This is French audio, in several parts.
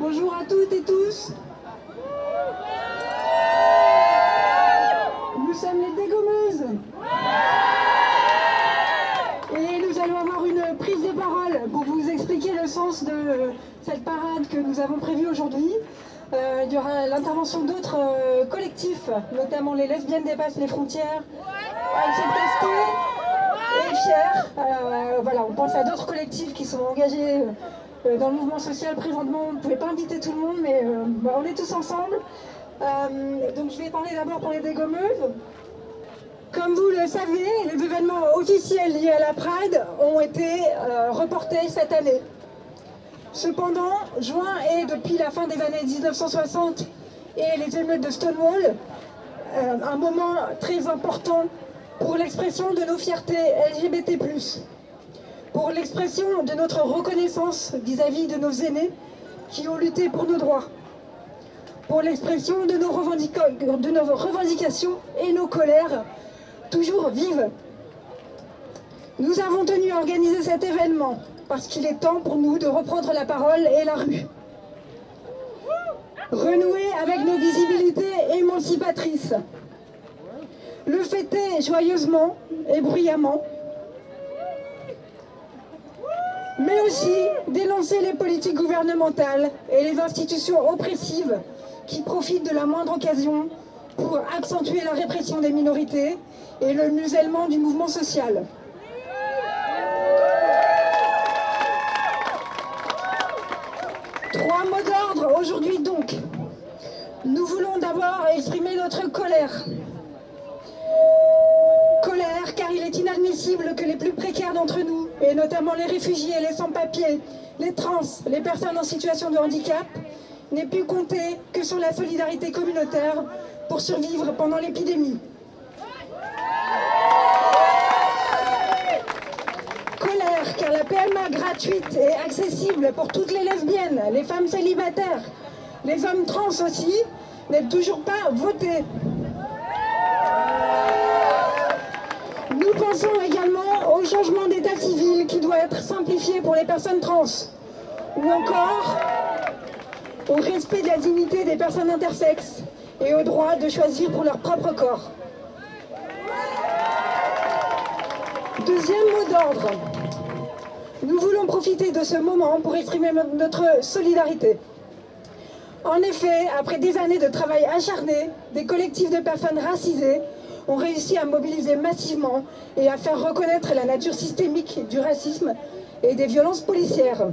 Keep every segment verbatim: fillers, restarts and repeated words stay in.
Bonjour à toutes et tous. Nous sommes les dégommeuses. Et nous allons avoir une prise de parole pour vous expliquer le sens de cette parade que nous avons prévue aujourd'hui. Euh, il y aura l'intervention d'autres euh, collectifs, notamment les lesbiennes dépassent les frontières, Acceptez et Fier. Euh, voilà, on pense à d'autres collectifs qui sont engagés euh, dans le mouvement social présentement. On ne pouvait pas inviter tout le monde, mais euh, bah, on est tous ensemble. Euh, donc je vais parler d'abord pour les dégommeuses. Comme vous le savez, les événements officiels liés à la Pride ont été euh, reportés cette année. Cependant, juin est, depuis la fin des années mille neuf cent soixante et les émeutes de Stonewall, euh, un moment très important pour l'expression de nos fiertés L G B T plus, pour l'expression de notre reconnaissance vis-à-vis de nos aînés qui ont lutté pour nos droits, pour l'expression de nos, revendica- de nos revendications et nos colères toujours vives. Nous avons tenu à organiser cet événement parce qu'il est temps pour nous de reprendre la parole et la rue. Renouer avec nos visibilités émancipatrices. Le fêter joyeusement et bruyamment. Mais aussi dénoncer les politiques gouvernementales et les institutions oppressives qui profitent de la moindre occasion pour accentuer la répression des minorités et le musellement du mouvement social. Trois mots d'ordre aujourd'hui donc. Nous voulons d'abord exprimer notre colère. Colère car il est inadmissible que les plus précaires d'entre nous, et notamment les réfugiés, les sans-papiers, les trans, les personnes en situation de handicap, n'aient pu compter que sur la solidarité communautaire pour survivre pendant l'épidémie. Colère car la P M A gratuite et accessible pour toutes les lesbiennes, les femmes célibataires, les hommes trans aussi, n'est toujours pas votée. Nous pensons également au changement d'état civil qui doit être simplifié pour les personnes trans, ou encore au respect de la dignité des personnes intersexes et au droit de choisir pour leur propre corps. Deuxième mot d'ordre. Nous voulons profiter de ce moment pour exprimer notre solidarité. En effet, après des années de travail acharné, des collectifs de personnes racisées ont réussi à mobiliser massivement et à faire reconnaître la nature systémique du racisme et des violences policières.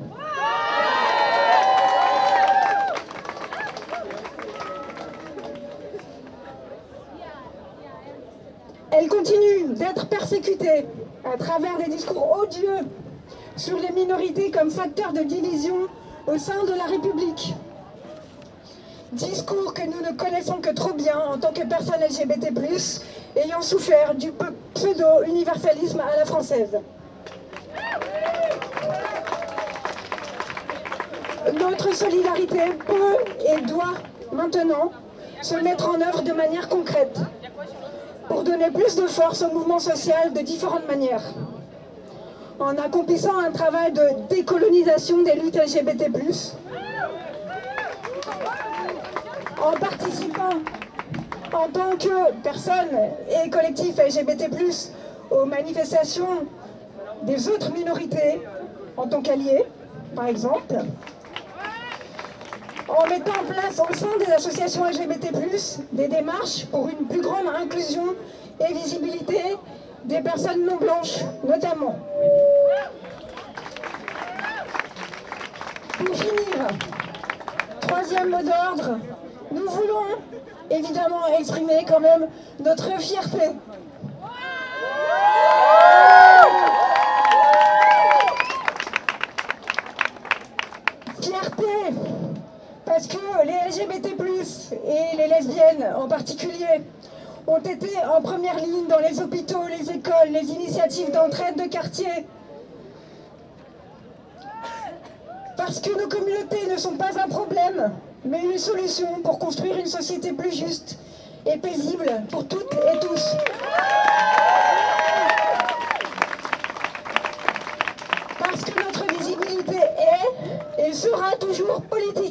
Elles continuent d'être persécutées à travers des discours odieux sur les minorités comme facteur de division au sein de la République. Discours que nous ne connaissons que trop bien en tant que personnes L G B T plus, ayant souffert du pseudo-universalisme à la française. Notre solidarité peut et doit maintenant se mettre en œuvre de manière concrète pour donner plus de force au mouvement social de différentes manières. En accomplissant un travail de décolonisation des luttes L G B T plus, en participant en tant que personne et collectif L G B T plus, aux manifestations des autres minorités en tant qu'alliés, par exemple, en mettant en place au sein des associations L G B T plus, des démarches pour une plus grande inclusion et visibilité des personnes non blanches, notamment. Pour finir, troisième mot d'ordre, nous voulons évidemment exprimer quand même notre fierté. Fierté parce que les L G B T plus, et les lesbiennes en particulier, ont été en première ligne dans les hôpitaux, les écoles, les initiatives d'entraide de quartier. Parce que nos communautés ne sont pas un problème, mais une solution pour construire une société plus juste et paisible pour toutes et tous. Parce que notre visibilité est et sera toujours politique.